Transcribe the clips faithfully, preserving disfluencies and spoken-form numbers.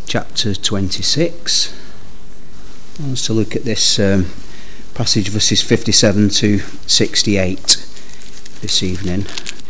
chapter twenty-six. I want us to look at this um, passage, verses fifty-seven to sixty-eight this evening.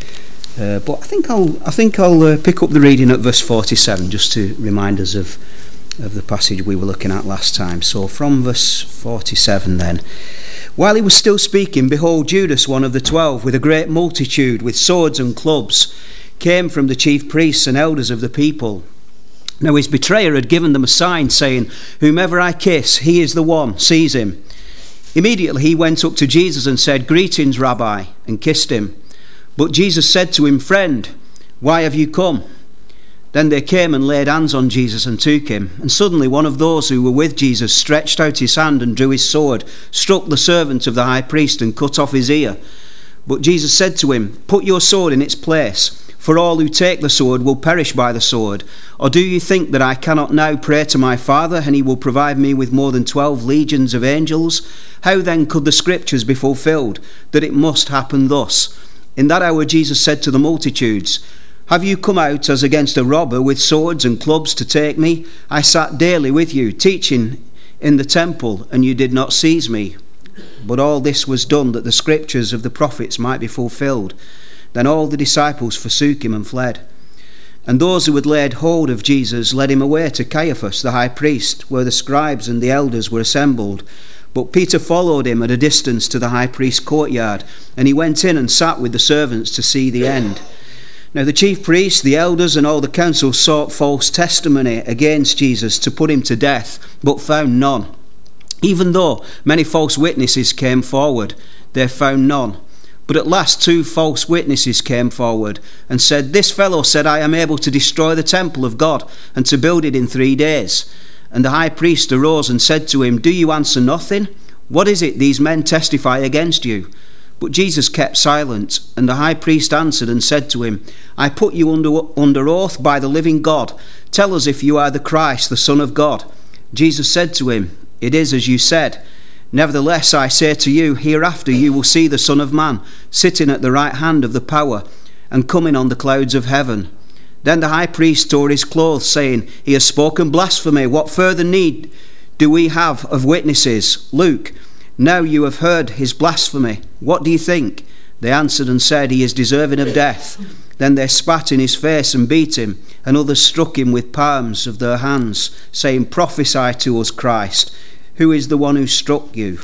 Uh, but I think I'll I think I'll uh, pick up the reading at verse forty-seven just to remind us of of the passage we were looking at last time. So from verse forty-seven then. While he was still speaking, behold, Judas, one of the twelve, with a great multitude, with swords and clubs, came from the chief priests and elders of the people. Now his betrayer had given them a sign, saying, "Whomever I kiss, he is the one, seize him." Immediately he went up to Jesus and said, "Greetings, Rabbi," and kissed him. But Jesus said to him, "Friend, why have you come?" Then they came and laid hands on Jesus and took him. And suddenly one of those who were with Jesus stretched out his hand and drew his sword, struck the servant of the high priest and cut off his ear. But Jesus said to him, "Put your sword in its place, for all who take the sword will perish by the sword. Or do you think that I cannot now pray to my Father, and he will provide me with more than twelve legions of angels? How then could the scriptures be fulfilled, that it must happen thus?" In that hour Jesus said to the multitudes, "Have you come out as against a robber with swords and clubs to take me? I sat daily with you, teaching in the temple, and you did not seize me. But all this was done that the scriptures of the prophets might be fulfilled." Then all the disciples forsook him and fled. And those who had laid hold of Jesus led him away to Caiaphas the high priest, where the scribes and the elders were assembled. But Peter followed him at a distance to the high priest's courtyard, and he went in and sat with the servants to see the end. Now the chief priests, the elders, and all the council sought false testimony against Jesus to put him to death, but found none. Even though many false witnesses came forward, they found none. But at last two false witnesses came forward and said, "This fellow said, I am able to destroy the temple of God and to build it in three days. And the high priest arose and said to him, "Do you answer nothing? What is it these men testify against you?" But Jesus kept silent, and the high priest answered and said to him, "I put you under, under oath by the living God. Tell us if you are the Christ, the Son of God." Jesus said to him, "It is as you said. Nevertheless, I say to you, hereafter you will see the Son of Man sitting at the right hand of the power and coming on the clouds of heaven." Then the high priest tore his clothes, saying, "He has spoken blasphemy. What further need do we have of witnesses? Look, now you have heard his blasphemy. What do you think?" They answered and said, "He is deserving of death." Then they spat in his face and beat him, and others struck him with palms of their hands, saying, "Prophesy to us, Christ. Who is the one who struck you?"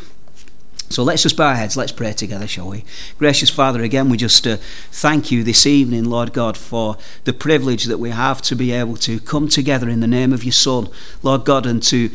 So let's just bow our heads, let's pray together, shall we? Gracious Father, again we just uh, thank you this evening, Lord God, for the privilege that we have to be able to come together in the name of your Son, Lord God, and to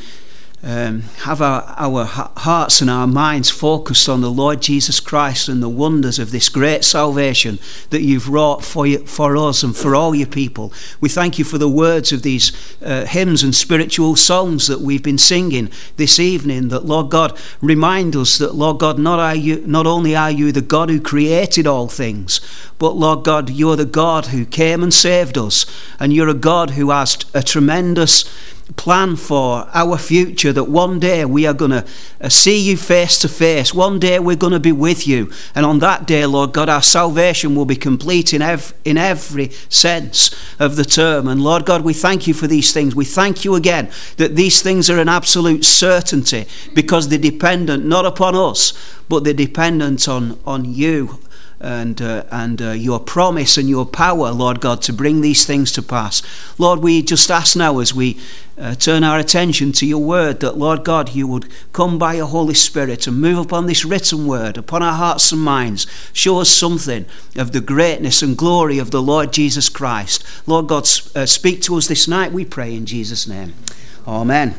Um, have our, our hearts and our minds focused on the Lord Jesus Christ and the wonders of this great salvation that you've wrought for you, for us and for all your people. We thank you for the words of these uh, hymns and spiritual songs that we've been singing this evening, that, Lord God, remind us that, Lord God, not, are you, not only are you the God who created all things, but, Lord God, you're the God who came and saved us, and you're a God who has a tremendous plan for our future, that one day we are going to uh, see you face to face. One day we're going to be with you, and on that day, Lord God, our salvation will be complete in every, in every sense of the term. And Lord God, we thank you for these things. We thank you again that these things are an absolute certainty, because they're dependent not upon us, but they're dependent on, on you and uh, and uh, your promise and your power, Lord God, to bring these things to pass. Lord, we just ask now as we uh, turn our attention to your word, that, Lord God, you would come by your Holy Spirit and move upon this written word, upon our hearts and minds. Show us something of the greatness and glory of the Lord Jesus Christ. Lord God, uh, speak to us this night, we pray in Jesus' name. Amen.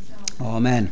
Amen.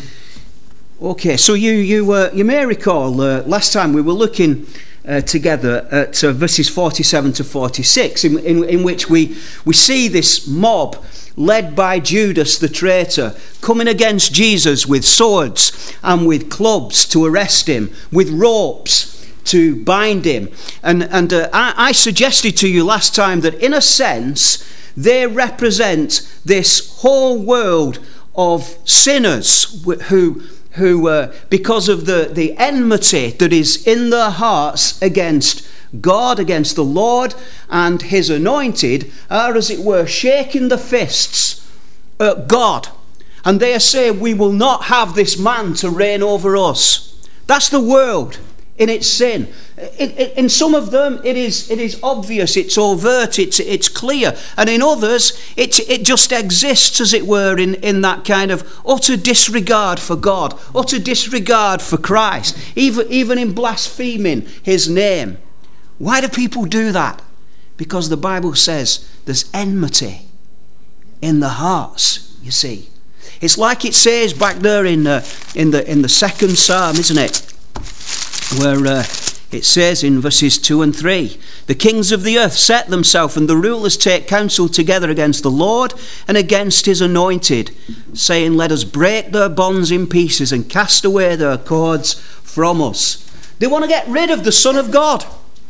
Okay, so you you uh, you may recall uh, last time we were looking Uh, together at uh, verses forty-seven to forty-six, in, in, in which we, we see this mob led by Judas the traitor coming against Jesus with swords and with clubs to arrest him, with ropes to bind him. And, and uh, I, I suggested to you last time that in a sense they represent this whole world of sinners who who, uh, because of the, the enmity that is in their hearts against God, against the Lord and his anointed, are, as it were, shaking the fists uh, God, and they say we will not have this man to reign over us. That's the world in its sin. In, in, in some of them it is it is obvious, it's overt, it's it's clear, and in others it it just exists, as it were, in, in that kind of utter disregard for God, utter disregard for Christ, even even in blaspheming his name. Why do people do that? Because the Bible says there's enmity in the hearts, you see. It's like it says back there in uh, in the in the second psalm, isn't it? Where uh, it says in verses two and three, the kings of the earth set themselves, and the rulers take counsel together against the Lord and against his anointed, saying, let us break their bonds in pieces and cast away their cords from us. They want to get rid of the Son of God.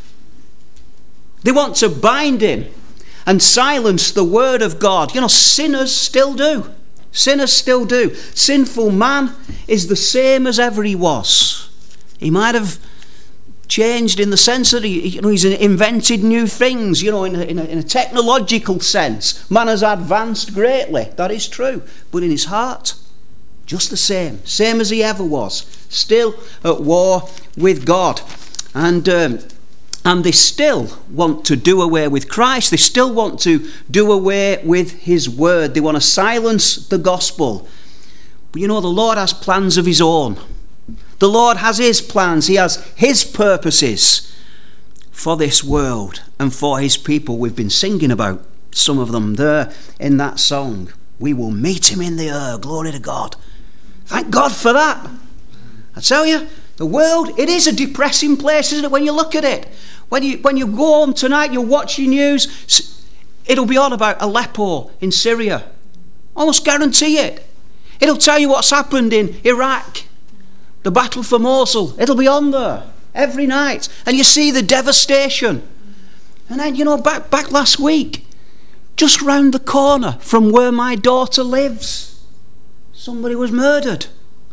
They want to bind him and silence the word of God. You know, sinners still do. Sinners still do. Sinful man is the same as ever he was. He might have changed in the sense that he, you know, he's invented new things, you know, in a, in, a, in a technological sense. Man has advanced greatly. That is true. But in his heart, just the same. Same as he ever was. Still at war with God. And... Um, And they still want to do away with Christ. They still want to do away with his word. They want to silence the gospel. But you know, the Lord has plans of his own. The Lord has his plans. He has his purposes for this world and for his people. We've been singing about some of them there in that song. We will meet him in the air. Glory to God. Thank God for that. I tell you, the world, it is a depressing place, isn't it, when you look at it? When you, when you go home tonight, you watch your news, it'll be on about Aleppo in Syria. Almost guarantee it. It'll tell you what's happened in Iraq, the battle for Mosul. It'll be on there every night. And you see the devastation. And then, you know, back, back last week, just round the corner from where my daughter lives, somebody was murdered.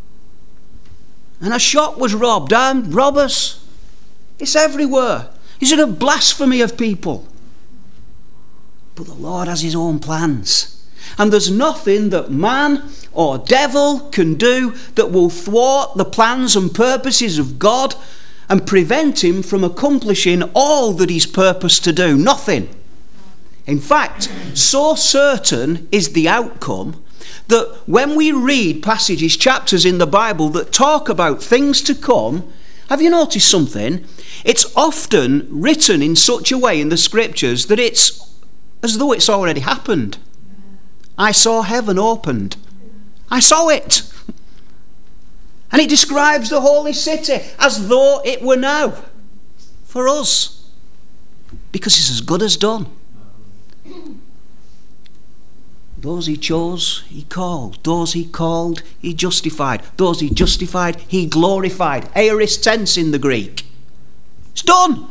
And a shop was robbed, and robbers. It's everywhere. Is it a blasphemy of people? But the Lord has his own plans. And there's nothing that man or devil can do that will thwart the plans and purposes of God and prevent him from accomplishing all that he's purposed to do. Nothing. In fact, so certain is the outcome that when we read passages, chapters in the Bible that talk about things to come, have you noticed something? It's often written in such a way in the scriptures that it's as though it's already happened. I saw heaven opened. I saw it. And it describes the holy city as though it were now for us. Because it's as good as done. Those he chose, he called. Those he called, he justified. Those he justified, he glorified. Aorist tense in the Greek. It's done.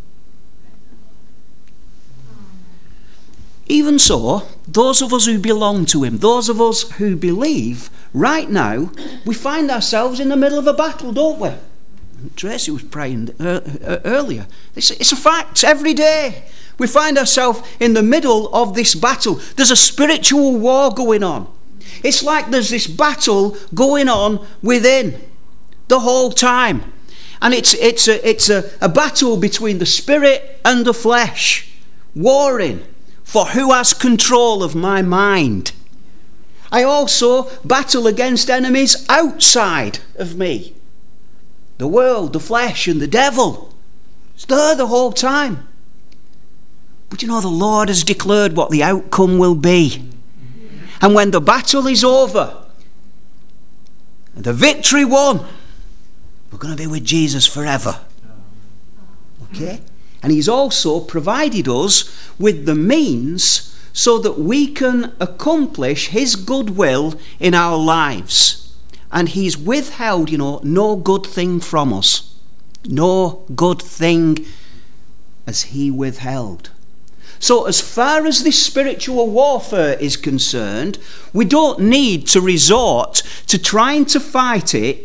Even so, those of us who belong to him, those of us who believe, right now, we find ourselves in the middle of a battle, don't we? Tracy was praying uh, uh, earlier. It's, it's a fact, every day. We find ourselves in the middle of this battle. There's a spiritual war going on. It's like there's this battle going on within the whole time. And it's it's a, it's a, a battle between the spirit and the flesh, warring for who has control of my mind. I also battle against enemies outside of me. The world, the flesh, and the devil. It's there the whole time. But you know, the Lord has declared what the outcome will be. And when the battle is over, and the victory won, we're going to be with Jesus forever. Okay? And he's also provided us with the means so that we can accomplish his goodwill in our lives. And he's withheld, you know, no good thing from us. No good thing as he withheld. So as far as this spiritual warfare is concerned, we don't need to resort to trying to fight it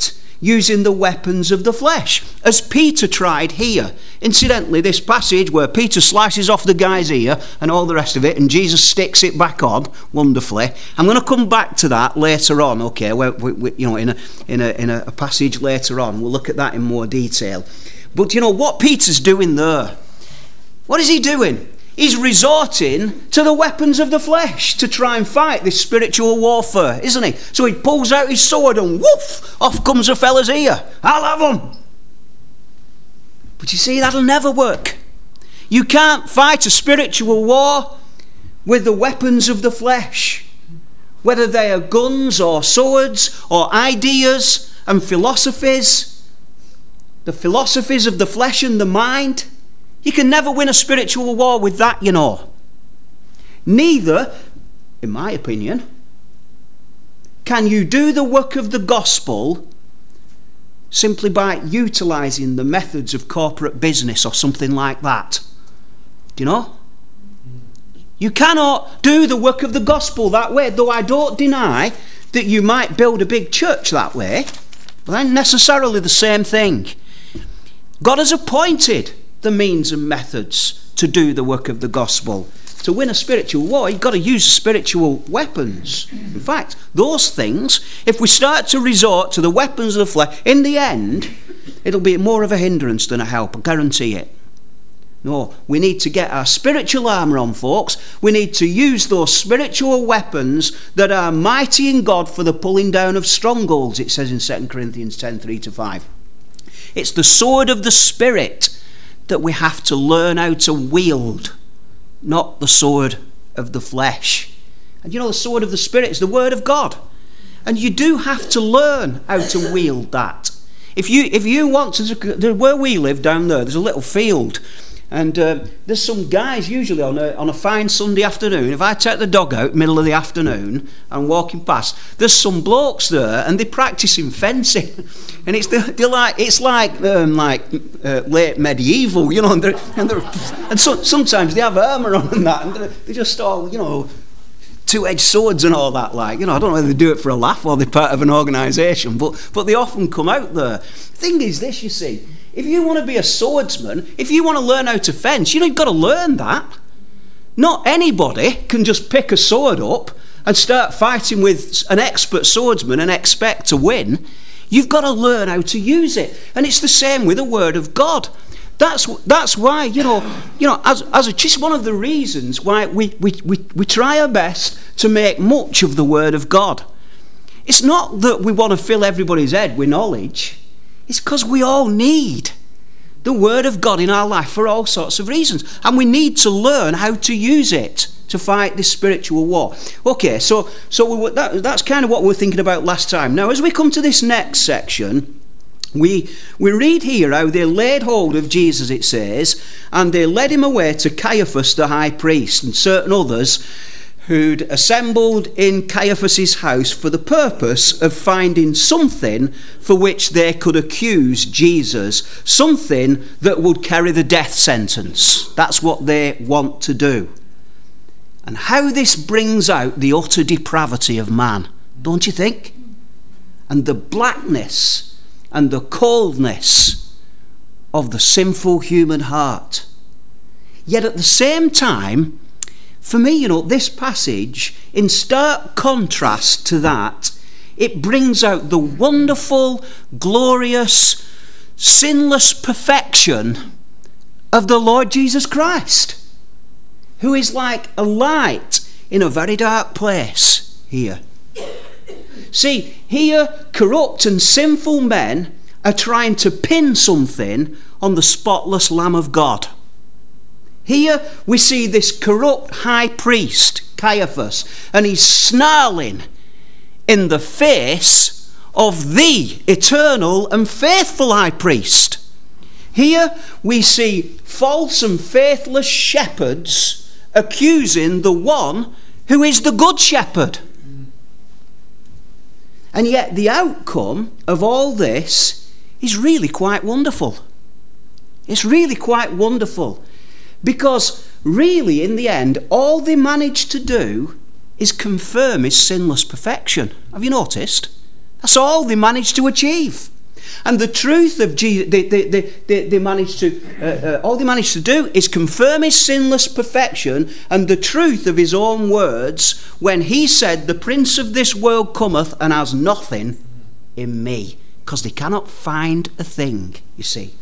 using the weapons of the flesh, as Peter tried here. Incidentally, this passage where Peter slices off the guy's ear and all the rest of it, and Jesus sticks it back on wonderfully. I'm going to come back to that later on, okay? Where, we, we, you know, in a in a in a passage later on, we'll look at that in more detail. But you know what Peter's doing there? What is he doing? He's resorting to the weapons of the flesh to try and fight this spiritual warfare, isn't he? So he pulls out his sword and woof, off comes a fella's ear. I'll have him. But you see, that'll never work. You can't fight a spiritual war with the weapons of the flesh, whether they are guns or swords or ideas and philosophies, the philosophies of the flesh and the mind. You can never win a spiritual war with that, you know. Neither, in my opinion, can you do the work of the gospel simply by utilising the methods of corporate business or something like that. Do you know? You cannot do the work of the gospel that way, though I don't deny that you might build a big church that way, but that ain't necessarily the same thing. God has appointed the means and methods to do the work of the gospel. To win a spiritual war, you've got to use spiritual weapons. In fact, those things, if we start to resort to the weapons of the flesh, in the end, it'll be more of a hindrance than a help, I guarantee it. No, we need to get our spiritual armour on, folks. We need to use those spiritual weapons that are mighty in God for the pulling down of strongholds, it says in Second Corinthians ten, three to five. It's the sword of the Spirit that we have to learn how to wield, not the sword of the flesh. And you know, the sword of the Spirit is the word of God. And you do have to learn how to wield that. If you if you want to, where we live down there, there's a little field. And uh, there's some guys usually on a, on a fine Sunday afternoon. If I take the dog out middle of the afternoon and walking past, there's some blokes there and they're practicing fencing. And it's the, they're like it's like um, like uh, late medieval, you know. And, they're, and, they're, and so, sometimes they have armour on and that, and they're, they're just all, you know, two-edged swords and all that. Like, you know, I don't know whether they do it for a laugh or they're part of an organisation, but but they often come out there. The thing is this, you see. If you want to be a swordsman, if you want to learn how to fence, you know, you've got to learn that. Not anybody can just pick a sword up and start fighting with an expert swordsman and expect to win. You've got to learn how to use it. And it's the same with the word of God. That's that's why, you know, you know, as as a, just one of the reasons why we, we, we, we try our best to make much of the word of God. It's not that we want to fill everybody's head with knowledge. It's because we all need the word of God in our life for all sorts of reasons. And we need to learn how to use it to fight this spiritual war. Okay, so so we, that, that's kind of what we were thinking about last time. Now, as we come to this next section, we, we read here how they laid hold of Jesus, it says, and they led him away to Caiaphas the high priest and certain others who'd assembled in Caiaphas's house for the purpose of finding something for which they could accuse Jesus, something that would carry the death sentence. That's what they want to do. And how this brings out the utter depravity of man, don't you think? And the blackness and the coldness of the sinful human heart. Yet at the same time, for me, you know, this passage, in stark contrast to that, it brings out the wonderful, glorious, sinless perfection of the Lord Jesus Christ, who is like a light in a very dark place here. See, here, corrupt and sinful men are trying to pin something on the spotless Lamb of God. Here we see this corrupt high priest, Caiaphas, and he's snarling in the face of the eternal and faithful high priest. Here we see false and faithless shepherds accusing the one who is the good shepherd. And yet the outcome of all this is really quite wonderful. It's really quite wonderful. Because really, in the end, all they managed to do is confirm his sinless perfection. Have you noticed? That's all they managed to achieve. And the truth of Jesus, they, they, they, they, they managed to, uh, uh, all they managed to do is confirm his sinless perfection and the truth of his own words when he said, the prince of this world cometh and has nothing in me. Because they cannot find a thing, you see.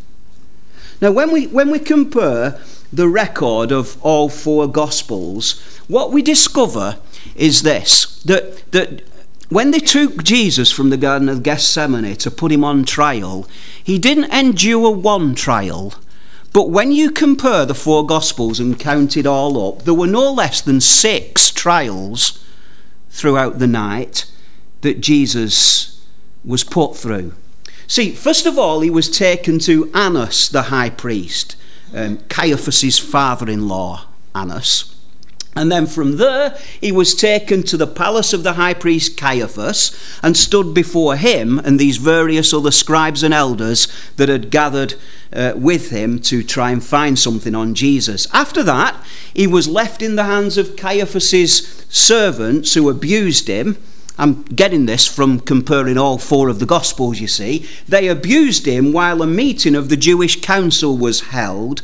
Now, when we, when we compare the record of all four Gospels, what we discover is this, that, that when they took Jesus from the Garden of Gethsemane to put him on trial, he didn't endure one trial, but when you compare the four Gospels and count it all up, there were no less than six trials throughout the night that Jesus was put through. See, first of all, he was taken to Annas, the high priest, um, Caiaphas' father-in-law, Annas. And then from there, he was taken to the palace of the high priest Caiaphas and stood before him and these various other scribes and elders that had gathered uh, with him to try and find something on Jesus. After that, he was left in the hands of Caiaphas' servants who abused him. I'm getting this from comparing all four of the Gospels, you see. They abused him while a meeting of the Jewish council was held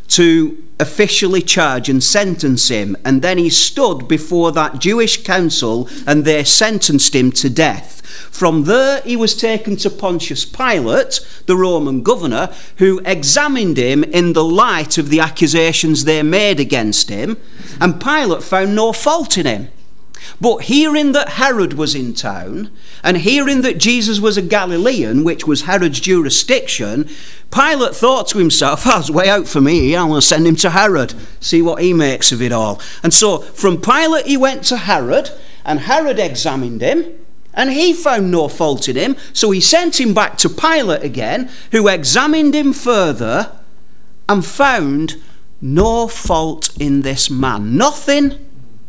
to officially charge and sentence him. And then he stood before that Jewish council and they sentenced him to death. From there, he was taken to Pontius Pilate, the Roman governor, who examined him in the light of the accusations they made against him. And Pilate found no fault in him. But hearing that Herod was in town, and hearing that Jesus was a Galilean, which was Herod's jurisdiction, Pilate thought to himself, oh, it's way out for me, I'm going to send him to Herod, see what he makes of it all. And so from Pilate he went to Herod, and Herod examined him, and he found no fault in him, so he sent him back to Pilate again, who examined him further, and found no fault in this man. Nothing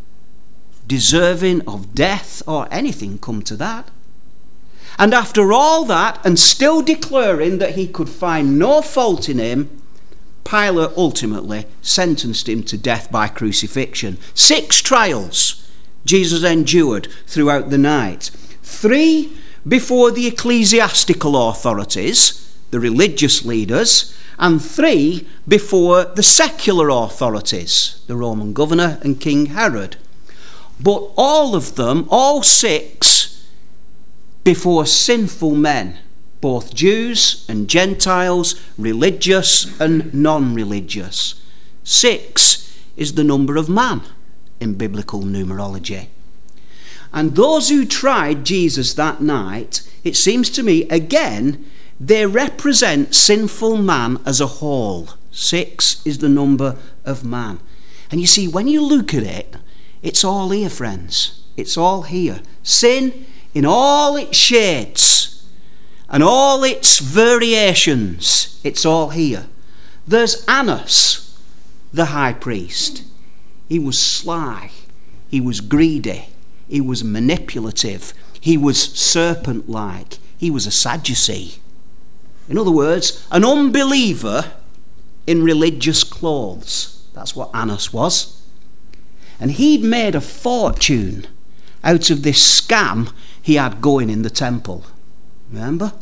deserving of death or anything come to that. And after all that, and still declaring that he could find no fault in him, Pilate ultimately sentenced him to death by crucifixion. Six trials Jesus endured throughout the night. Three before the ecclesiastical authorities, the religious leaders, and three before the secular authorities, the Roman governor and King Herod. But all of them, all six, before sinful men, both Jews and Gentiles, religious and non-religious. Six is the number of man in biblical numerology. And those who tried Jesus that night, it seems to me, again, they represent sinful man as a whole. Six is the number of man. And you see, when you look at it, it's all here, friends. It's all here. Sin in all its shades and all its variations. It's all here. There's Annas, the high priest. He was sly. He was greedy. He was manipulative. He was serpent-like. He was a Sadducee. In other words, an unbeliever in religious clothes. That's what Annas was. And he'd made a fortune out of this scam he had going in the temple. Remember?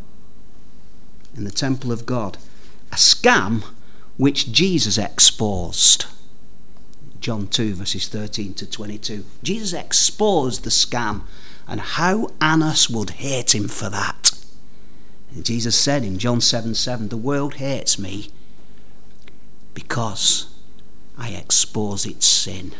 In the temple of God. A scam which Jesus exposed. John two verses thirteen to twenty-two. Jesus exposed the scam, and how Annas would hate him for that. And Jesus said in John seven seven, the world hates me because I expose its sin.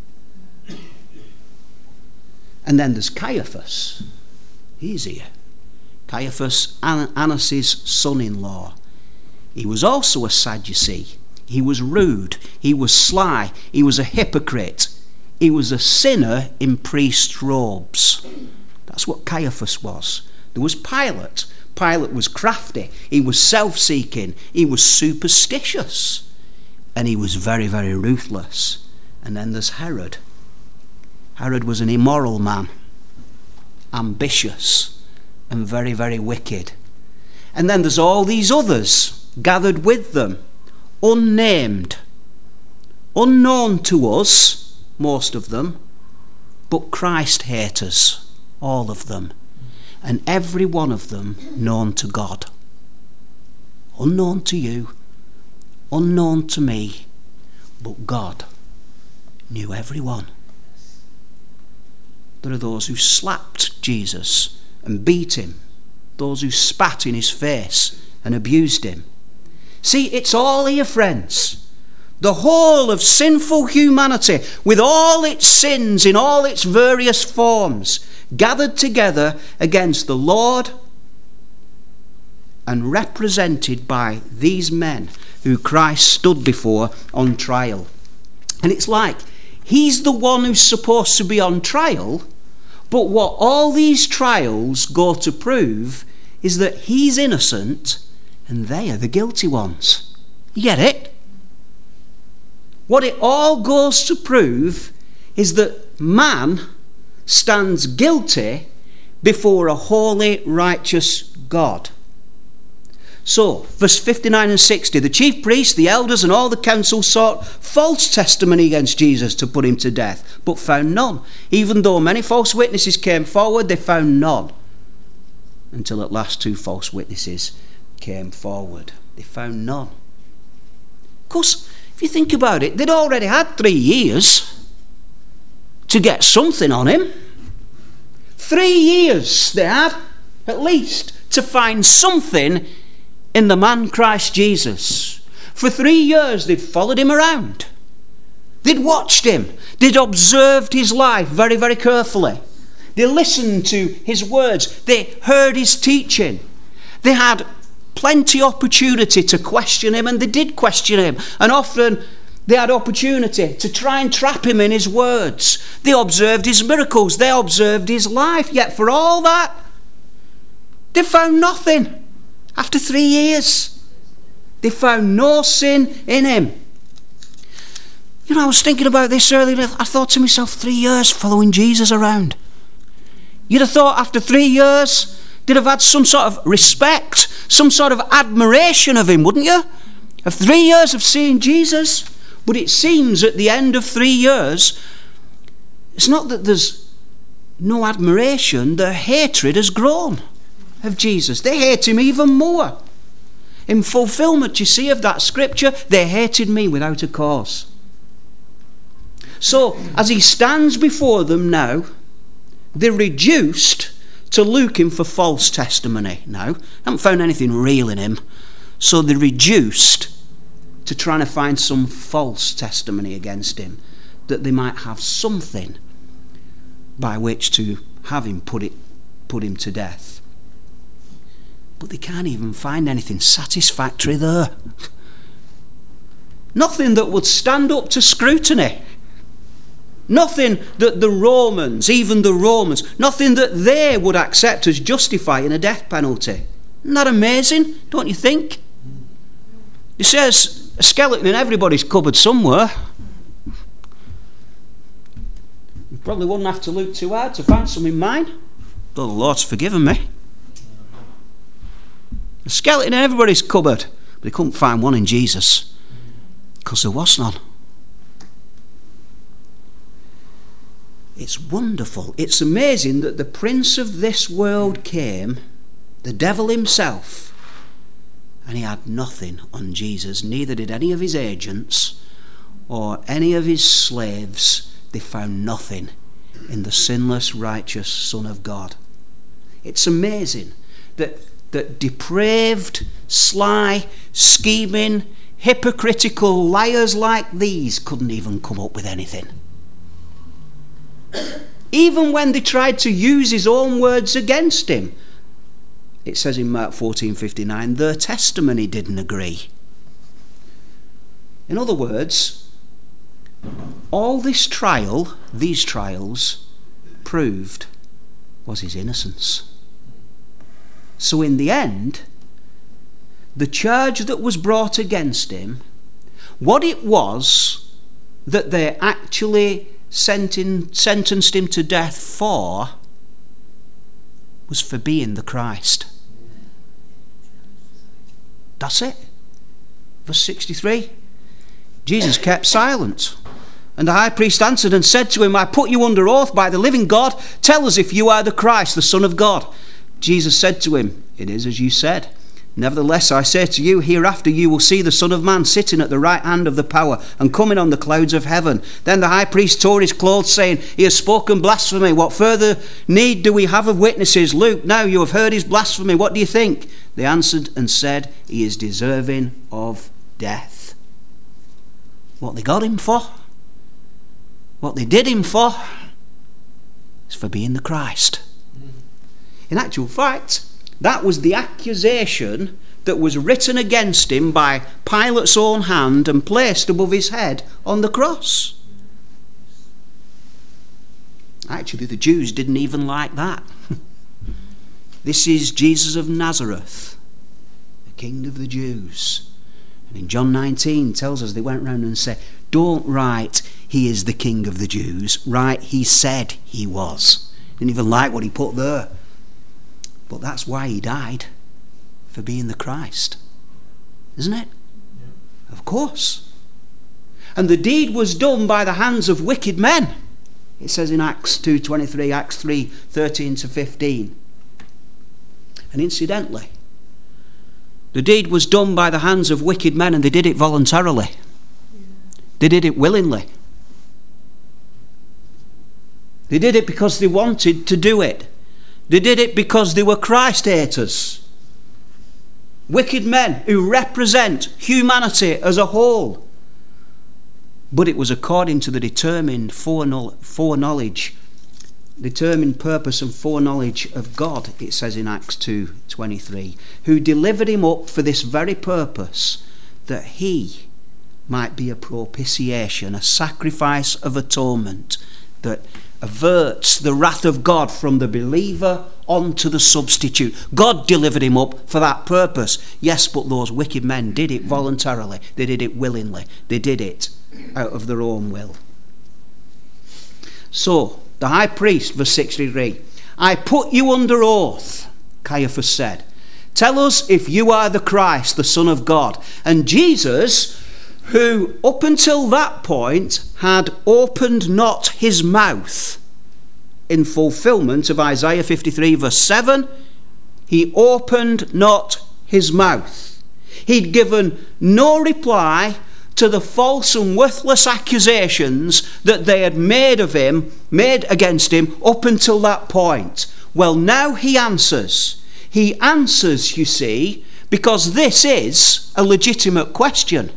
And then there's Caiaphas. He's here. Caiaphas, Annas' son-in-law. He was also a Sadducee. He was rude. He was sly. He was a hypocrite. He was a sinner in priest's robes. That's what Caiaphas was. There was Pilate. Pilate was crafty. He was self-seeking. He was superstitious. And he was very, very ruthless. And then there's Herod. Herod was an immoral man, ambitious, and very, very wicked. And then there's all these others gathered with them, unnamed, unknown to us, most of them, but Christ haters, all of them. and every one of them known to God. Unknown to you, unknown to me, but God knew every one. There are those who slapped Jesus and beat him, those who spat in his face and abused him. See, it's all here, friends. The whole of sinful humanity, with all its sins in all its various forms, gathered together against the Lord and represented by these men who Christ stood before on trial. And it's like he's the one who's supposed to be on trial, but what all these trials go to prove is that he's innocent and they are the guilty ones. You get it? What it all goes to prove is that man stands guilty before a holy, righteous God. So, verse fifty-nine and sixty, the chief priests, the elders, and all the council sought false testimony against Jesus to put him to death, but found none. Even though many false witnesses came forward, they found none. Until at last two false witnesses came forward. They found none. Of course, if you think about it, they'd already had three years to get something on him. Three years they had, at least, to find something in the man Christ Jesus. For three years they'd followed him around. They'd watched him. They'd observed his life very, very carefully. They listened to his words. They heard his teaching. They had plenty opportunity to question him, and they did question him. And often they had opportunity to try and trap him in his words. They observed his miracles. They observed his life. Yet for all that, they found nothing. After three years, they found no sin in him. You know, I was thinking about this earlier. I thought to myself, three years following Jesus around. You'd have thought after three years, they'd have had some sort of respect, some sort of admiration of him, wouldn't you? Of three years of seeing Jesus. But it seems at the end of three years, it's not that there's no admiration, their hatred has grown of Jesus. They hate him even more. In fulfillment, you see, of that scripture, they hated me without a cause. So, as he stands before them now, they're reduced to looking for false testimony now. Haven't found anything real in him. So they're reduced to trying to find some false testimony against him, that they might have something by which to have him put it, put him to death. But they can't even find anything satisfactory there. Nothing that would stand up to scrutiny. Nothing that the Romans, even the Romans, nothing that they would accept as justifying a death penalty. Isn't that amazing, don't you think? It says a skeleton in everybody's cupboard somewhere. You probably wouldn't have to look too hard to find some in mine. Though the Lord's forgiven me. A skeleton in everybody's cupboard. But they couldn't find one in Jesus, because there was none. It's wonderful. It's amazing that the prince of this world came, the devil himself, and he had nothing on Jesus. Neither did any of his agents or any of his slaves. They found nothing in the sinless, righteous Son of God. It's amazing that, that depraved, sly, scheming, hypocritical liars like these couldn't even come up with anything. Even when they tried to use his own words against him, it says in Mark fourteen fifty-nine, their testimony didn't agree. In other words, all this trial, these trials, proved was his innocence. So in the end, the charge that was brought against him, what it was that they actually Sentin, sentenced him to death for, was for being the Christ. That's it. Verse sixty-three. Jesus kept silent. And the high priest answered and said to him, I put you under oath by the living God. Tell us if you are the Christ, the Son of God. Jesus said to him, "It is as you said. Nevertheless, I say to you, hereafter you will see the Son of Man sitting at the right hand of the power and coming on the clouds of heaven." Then the high priest tore his clothes, saying, "He has spoken blasphemy. What further need do we have of witnesses? Luke, now you have heard his blasphemy. What do you think?" They answered and said, "He is deserving of death." What they got him for, what they did him for, is for being the Christ. In actual fact, that was the accusation that was written against him by Pilate's own hand and placed above his head on the cross. Actually, the Jews didn't even like that. This is Jesus of Nazareth, the King of the Jews. And in John nineteen tells us they went round and said, "Don't write, he is the King of the Jews. Write, he said he was." Didn't even like what he put there. But that's why he died, for being the Christ. Isn't it? Yeah. Of course. And the deed was done by the hands of wicked men. It says in Acts two twenty-three, Acts three thirteen to fifteen. And incidentally, the deed was done by the hands of wicked men, and they did it voluntarily. Yeah. They did it willingly. They did it because they wanted to do it. They did it because they were Christ haters. Wicked men who represent humanity as a whole. But it was according to the determined foreknowledge, determined purpose and foreknowledge of God, it says in Acts two twenty-three, who delivered him up for this very purpose, that he might be a propitiation, a sacrifice of atonement that averts the wrath of God from the believer onto the substitute. God delivered him up for that purpose. Yes, but those wicked men did it voluntarily. They did it willingly. They did it out of their own will. So, the high priest, verse sixty-three, "I put you under oath," Caiaphas said. "Tell us if you are the Christ, the Son of God." And Jesus, who up until that point had opened not his mouth, in fulfillment of Isaiah fifty-three verse seven, he opened not his mouth. He'd given no reply to the false and worthless accusations that they had made of him, made against him up until that point. Well, now he answers. He answers, you see, because this is a legitimate question.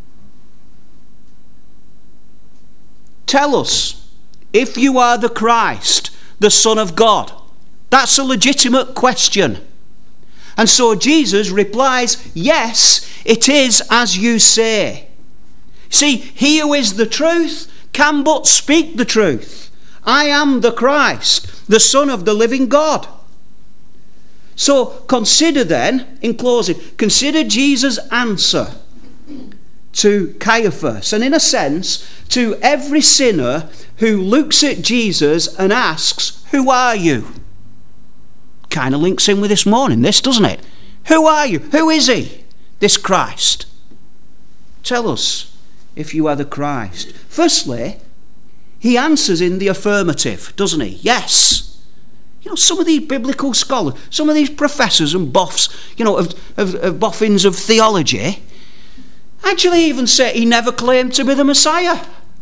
Tell us if you are the Christ, the Son of God. That's a legitimate question. And so Jesus replies, "Yes, it is as you say." See, he who is the truth can but speak the truth. I am the Christ, the Son of the living God. So consider then, in closing, consider Jesus' answer to Caiaphas, and in a sense to every sinner who looks at Jesus and asks, "Who are you?" Kind of links in with this morning, this, doesn't it? Who are you? Who is he, this Christ? Tell us if you are the Christ. Firstly, he answers in the affirmative, doesn't he? Yes. You know, some of these biblical scholars, some of these professors and boffs, you know, of, of, of boffins of theology, actually even say he never claimed to be the Messiah.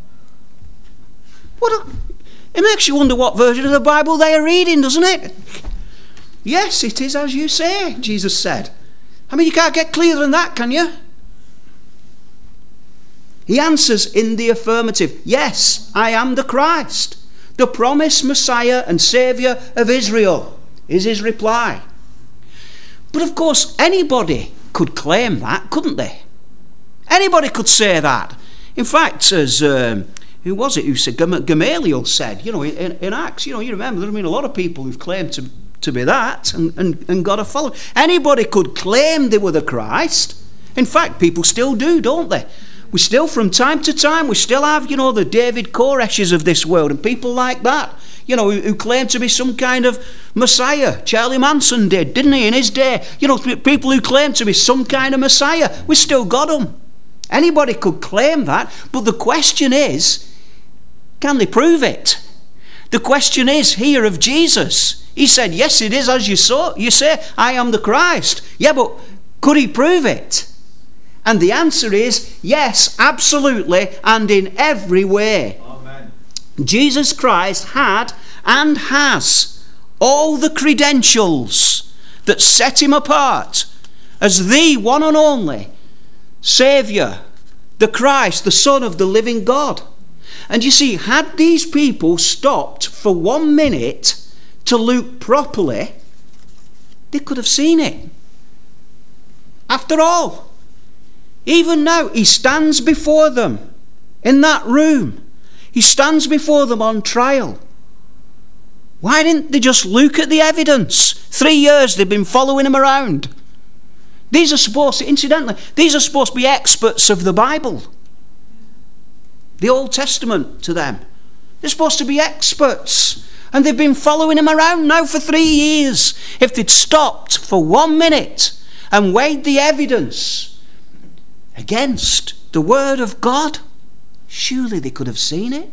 What a, it makes you wonder what version of the Bible they are reading, doesn't it? Yes, it is as you say, Jesus said. I mean, you can't get clearer than that, can you? He answers in the affirmative. Yes, I am the Christ, the promised Messiah and Saviour of Israel, is his reply. But of course, anybody could claim that, couldn't they? Anybody could say that. In fact, as um, who was it who said, Gamaliel said, you know, in, in Acts, you know, you remember, there have been a lot of people who've claimed to, to be that and, and, and got a following. Anybody could claim they were the Christ. In fact, people still do, don't they? We still, from time to time, we still have, you know, the David Koreshes of this world and people like that, you know, who, who claim to be some kind of Messiah. Charlie Manson did, didn't he, in his day? You know, people who claim to be some kind of Messiah. We still got them. Anybody could claim that, but the question is, can they prove it? The question is here of Jesus. He said, yes, it is as you saw. You say, I am the Christ. Yeah, but could he prove it? And the answer is yes, absolutely, and in every way. Amen. Jesus Christ had and has all the credentials that set him apart as the one and only Saviour, the Christ, the Son of the living God. And you see, had these people stopped for one minute to look properly, they could have seen it. After all, even now, he stands before them in that room. He stands before them on trial. Why didn't they just look at the evidence? Three years they've been following him around. These are supposed to, incidentally, these are supposed to be experts of the Bible. The Old Testament to them. They're supposed to be experts. And they've been following him around now for three years. If they'd stopped for one minute and weighed the evidence against the Word of God, surely they could have seen it.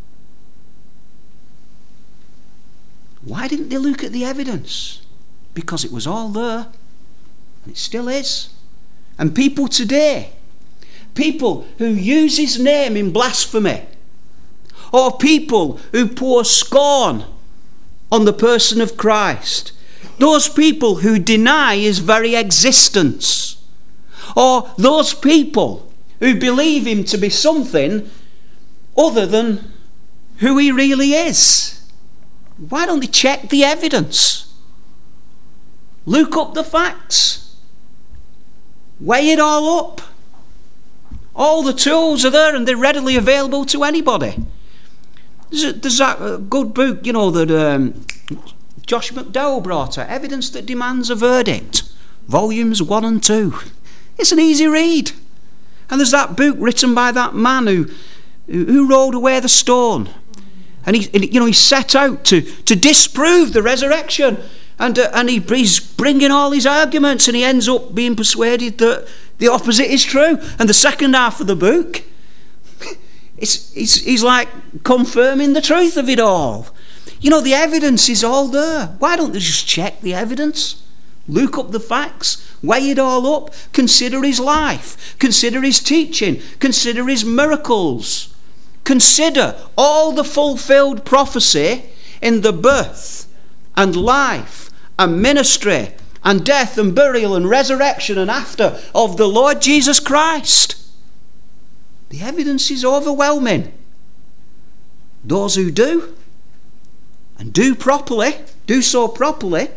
Why didn't they look at the evidence? Because it was all there. And it still is. And people today, people who use his name in blasphemy, or people who pour scorn on the person of Christ, those people who deny his very existence, or those people who believe him to be something other than who he really is, why don't they check the evidence? Look up the facts. Weigh it all up. All the tools are there and they're readily available to anybody. There's, a, there's that good book, you know, that um, Josh McDowell brought out, Evidence That Demands a Verdict, volumes one and two. It's an easy read. And there's that book written by that man who, who rolled away the stone. And he, you know, he set out to, to disprove the resurrection. And, uh, and he, he's bringing all his arguments, and he ends up being persuaded that the opposite is true. And the second half of the book, it's, it's, he's like confirming the truth of it all. You know, the evidence is all there. Why don't they just check the evidence? Look up the facts, weigh it all up, consider his life, consider his teaching, consider his miracles. Consider all the fulfilled prophecy in the birth and life and ministry and death and burial and resurrection and after of the Lord Jesus Christ. The evidence is overwhelming. Those who do, and do properly, do so properly,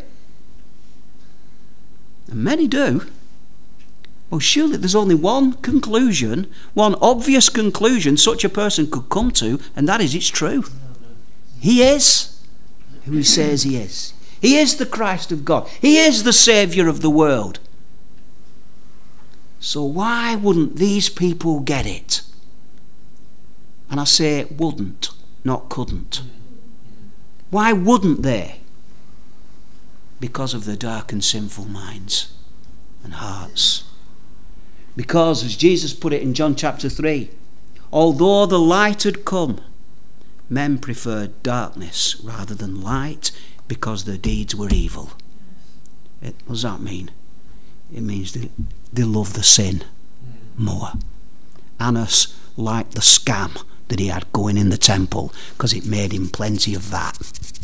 and many do, well, surely there's only one conclusion, one obvious conclusion such a person could come to, and that is it's true. He is who he says he is. He is the Christ of God. He is the Saviour of the world. So why wouldn't these people get it? And I say wouldn't, not couldn't. Why wouldn't they? Because of their dark and sinful minds and hearts. Because, as Jesus put it in John chapter three, although the light had come, men preferred darkness rather than light because their deeds were evil. It, what does that mean? It means they, they love the sin more. Annas liked the scam that he had going in the temple because it made him plenty of that.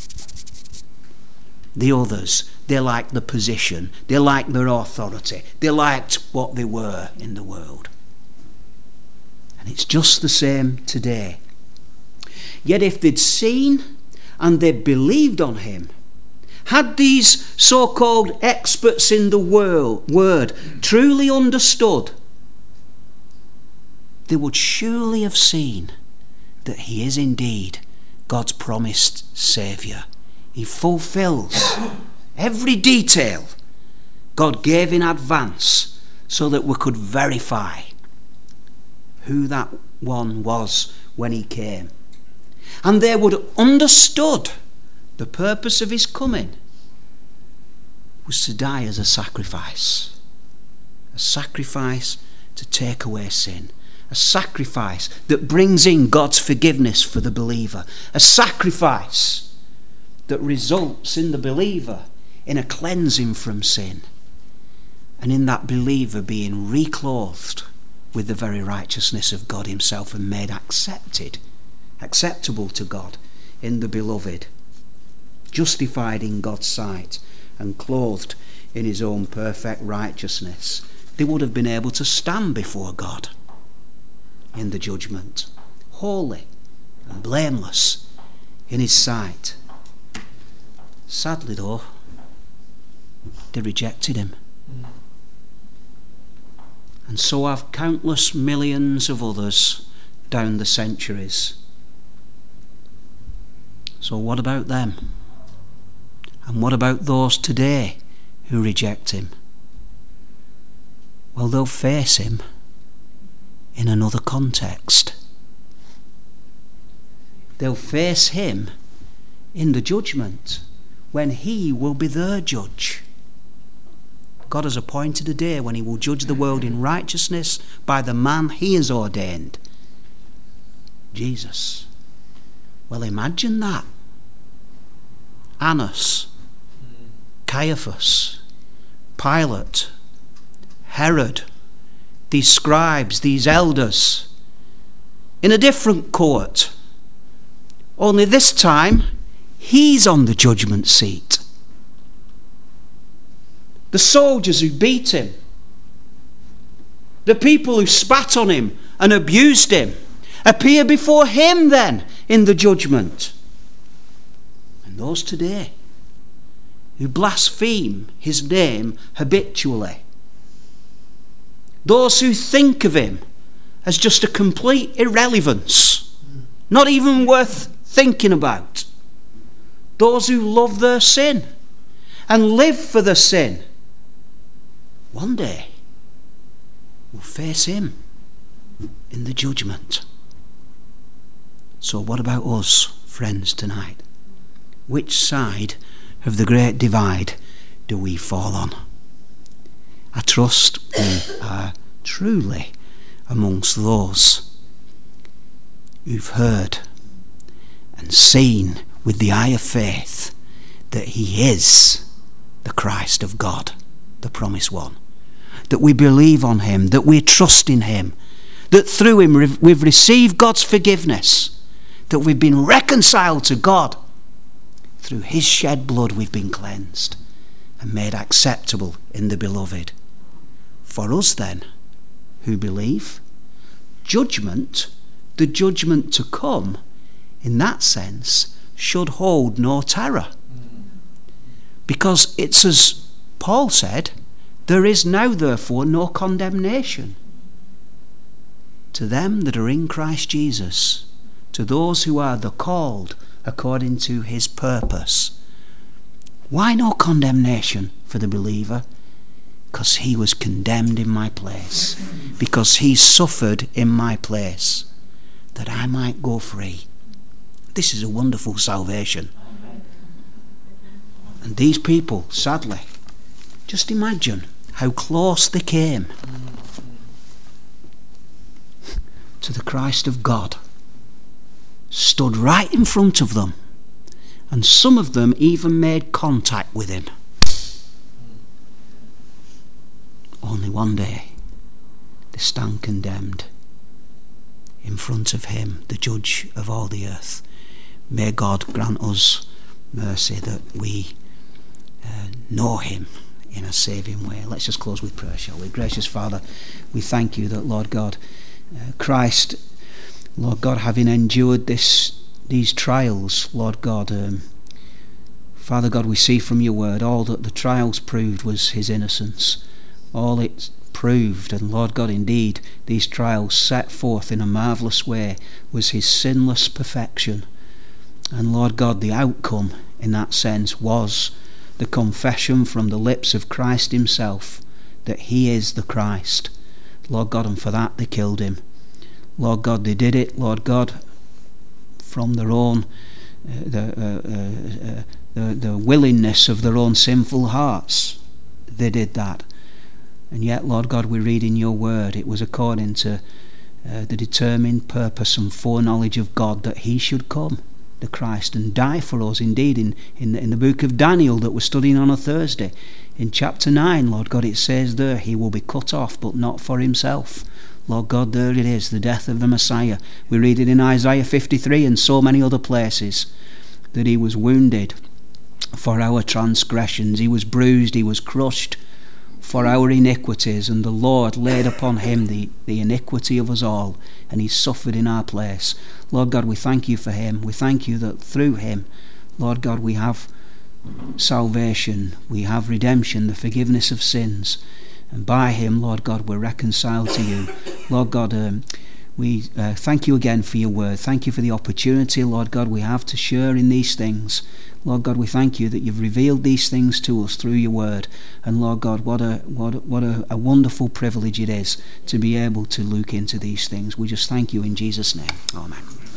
The others, they liked the position, they liked their authority, they liked what they were in the world. And it's just the same today. Yet if they'd seen and they'd believed on him, had these so-called experts in the world, word truly understood, they would surely have seen that he is indeed God's promised Saviour. He fulfills every detail God gave in advance so that we could verify who that one was when he came. And they would have understood the purpose of his coming was to die as a sacrifice. A sacrifice to take away sin. A sacrifice that brings in God's forgiveness for the believer. A sacrifice that results in the believer in a cleansing from sin. And in that believer being reclothed with the very righteousness of God himself and made accepted, acceptable to God in the beloved. Justified in God's sight and clothed in his own perfect righteousness. They would have been able to stand before God in the judgment, holy and blameless in his sight. Sadly though, they rejected him. And so have countless millions of others down the centuries. So what about them? And what about those today who reject him? Well, they'll face him in another context. They'll face him in the judgment when he will be their judge. God has appointed a day when he will judge the world in righteousness by the man he has ordained, Jesus. Well, imagine that. Annas, Caiaphas, Pilate, Herod, these scribes, these elders, in a different court. Only this time, he's on the judgment seat. The soldiers who beat him, the people who spat on him and abused him, appear before him then in the judgment. And those today who blaspheme his name habitually, those who think of him as just a complete irrelevance, not even worth thinking about, those who love their sin and live for their sin, one day will face him in the judgment. So what about us, friends, tonight? Which side of the great divide do we fall on? I trust we are truly amongst those who've heard and seen with the eye of faith that he is the Christ of God, the promised one, that we believe on him, that we trust in him, that through him we've received God's forgiveness, that we've been reconciled to God. Through his shed blood we've been cleansed and made acceptable in the beloved. For us then, who believe, judgment, the judgment to come, in that sense, should hold no terror. Because it's as Paul said, there is now therefore no condemnation to them that are in Christ Jesus, to those who are the called according to his purpose. Why no condemnation for the believer? Because he was condemned in my place, because he suffered in my place, that I might go free. This is a wonderful salvation. And these people, sadly, just imagine how close they came to the Christ of God, stood right in front of them, and some of them even made contact with him. Only one day they stand condemned in front of him, the judge of all the earth. May God grant us mercy that we uh, know him in a saving way. Let's just close with prayer, shall we? Gracious Father, we thank you that, Lord God, uh, Christ, Lord God, having endured this these trials, Lord God, um, Father God, we see from your word all that the trials proved was his innocence. All it proved, and Lord God, indeed, these trials set forth in a marvellous way, was his sinless perfection. And Lord God, the outcome in that sense was the confession from the lips of Christ himself that he is the Christ. Lord God, and for that they killed him. Lord God, they did it, Lord God, from their own uh, the, uh, uh, uh, the the willingness of their own sinful hearts. They did that. And yet, Lord God, we read in your word, it was according to uh, the determined purpose and foreknowledge of God that he should come, the Christ, and die for us. Indeed, in, in, the, in the book of Daniel that we're studying on a Thursday, in chapter nine, Lord God, it says there, he will be cut off, but not for himself. Lord God, there it is, the death of the Messiah. We read it in Isaiah fifty-three and so many other places, that he was wounded for our transgressions, he was bruised, he was crushed for our iniquities, and the Lord laid upon him the, the iniquity of us all, and he suffered in our place. Lord God, we thank you for him. We thank you that through him, Lord God, we have salvation, we have redemption, the forgiveness of sins, and by him, Lord God, we're reconciled to you. Lord God, um, we uh, thank you again for your word. Thank you for the opportunity, Lord God, we have to share in these things. Lord God, we thank you that you've revealed these things to us through your word. And Lord God, what a what a, what a, a wonderful privilege it is to be able to look into these things. We just thank you in Jesus' name. Amen.